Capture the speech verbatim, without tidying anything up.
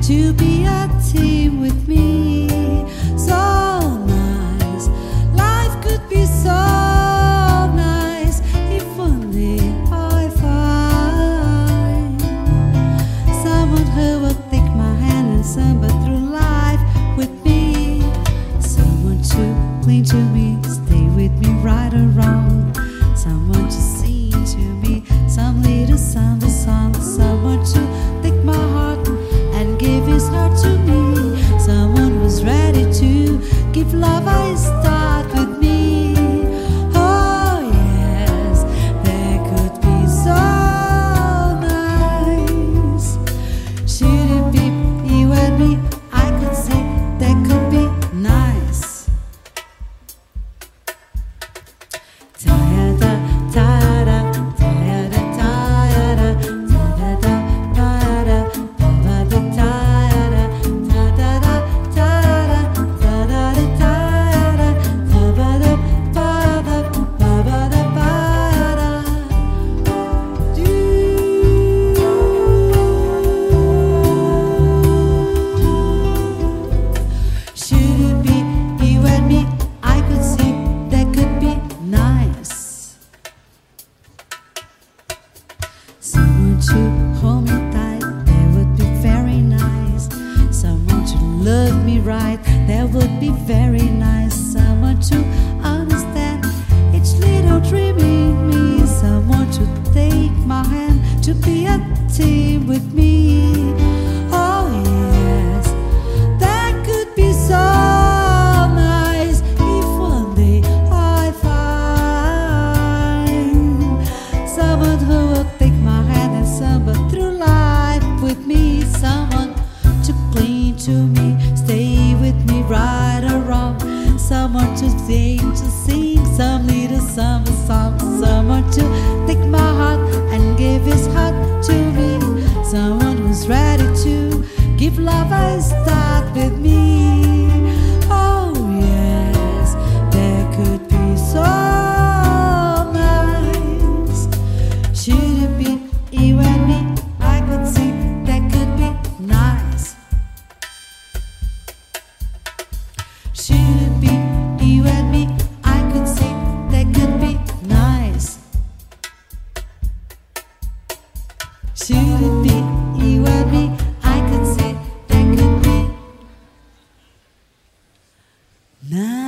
to be a team with me. So nice, life could be so nice if only I find someone who will take my hand and stumble through life with me. Someone to cling to me, stay with me right or wrong. Someone to sing to me some little song, song. Someone to take my heart and give his heart to me. Someone who's ready to give love a start with me. Oh yes, there could be so nice. Should it be you and me? I could say that could be nice. Ta-da, ta-da, ta-da, ta-da, ta-da, ta-da, ta-da, ta-da, ta-da, ta-da, ta-da, ta-da, ta-ba-da, ba-da, ba-ba-da, ba-da. Should it be you and me? I could see that could be nice. Someone to hold me tight, that would be very nice. Someone to love me right, that would be very nice. Someone to understand each little dream in me. Someone to take my hand, to be a team with me. Oh yes, that could be so nice if one day I find someone who will take my hand and stumble through life with me. Someone to cling to me, stay with me right or wrong. Someone to sing, to sing some little summer song. Someone to take my heart and give his heart to me. Someone who's ready to give love a start with me. Oh yes, there could be so nice. Should it be you and me? I could see that could be nice. Should it be you and me? I could see that could be nice. Should it be you and me? I could see that could be nice.